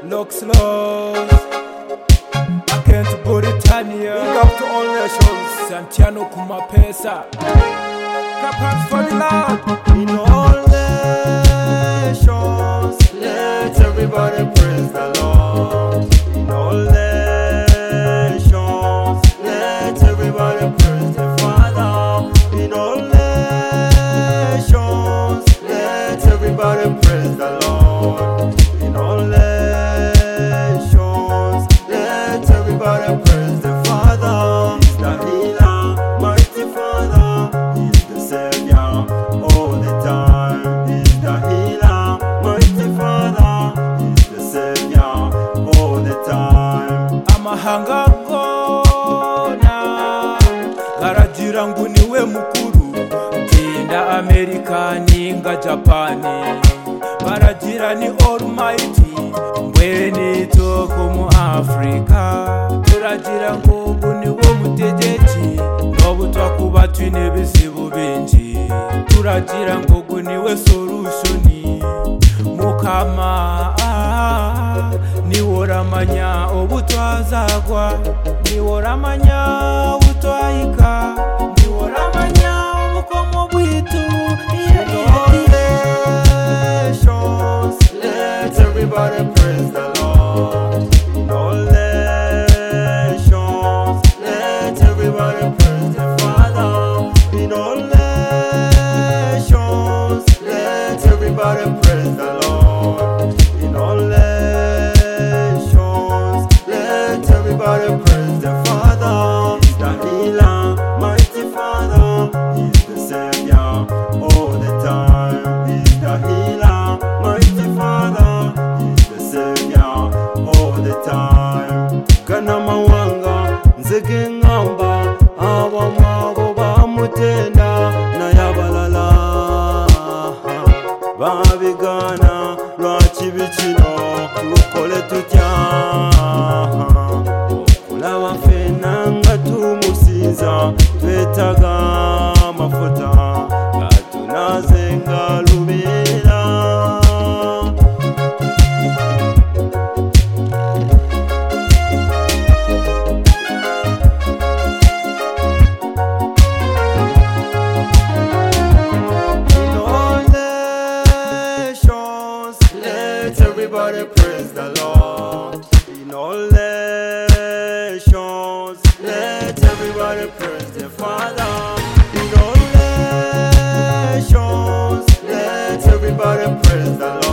Looks lost. I can't Britannia. Big up to all nations. Santiano Kumapesa. Clap for the Lord. In all nations, let everybody praise the Lord. In all nations, let everybody praise the Father. In all nations, let everybody praise the Lord. In all nations, let everybody praise the Father. He's the healer, mighty Father. He's the Savior all the time. He's the healer, mighty Father. He's the Savior all the time. Amahanga gona garagira ngo niwe mukuru, tinda Amerika ninga Japani baragira ni Almighty, mbweni toko mu Afrika turagira ngo niwe mutegeki, nobu twakuba twine bizibu bingi turagira ngo niwe solution mukama. Niworamanya obutwazagwa, niworamanya obutwahika, niworamanya obukomo bwitu. Let everybody praise the Lord. In all nations, let everybody praise the Father. In all nations, let everybody praise the Lord. In all nations, let everybody praise the Father. He's the healer, mighty Father. He's the Savior all the time. He's the healer, mighty Father. He's the Savior all the time. Kana mawanga nzege ngamba abamwabo bamutenda na yabalala babigana lwakibikino tukole tutya okulaba fena nga tumusinza twetaga amafuta gatunaze nga lubeera. Let everybody praise the Lord. In all nations, let everybody praise the Father. In all nations, let everybody praise the Lord.